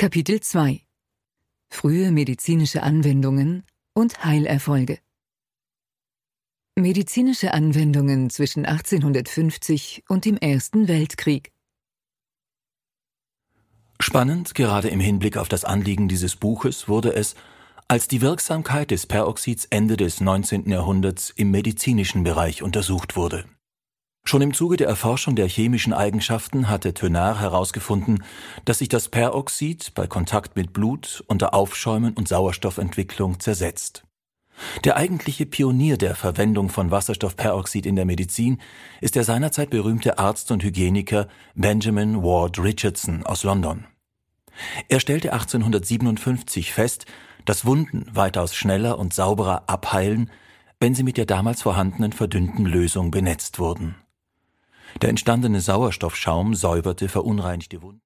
Kapitel 2: Frühe medizinische Anwendungen und Heilerfolge. Medizinische Anwendungen zwischen 1850 und dem Ersten Weltkrieg. Spannend, gerade im Hinblick auf das Anliegen dieses Buches, wurde es, als die Wirksamkeit des Peroxids Ende des 19. Jahrhunderts im medizinischen Bereich untersucht wurde. Schon im Zuge der Erforschung der chemischen Eigenschaften hatte Thenard herausgefunden, dass sich das Peroxid bei Kontakt mit Blut unter Aufschäumen und Sauerstoffentwicklung zersetzt. Der eigentliche Pionier der Verwendung von Wasserstoffperoxid in der Medizin ist der seinerzeit berühmte Arzt und Hygieniker Benjamin Ward Richardson aus London. Er stellte 1857 fest, dass Wunden weitaus schneller und sauberer abheilen, wenn sie mit der damals vorhandenen verdünnten Lösung benetzt wurden. Der entstandene Sauerstoffschaum säuberte verunreinigte Wunden.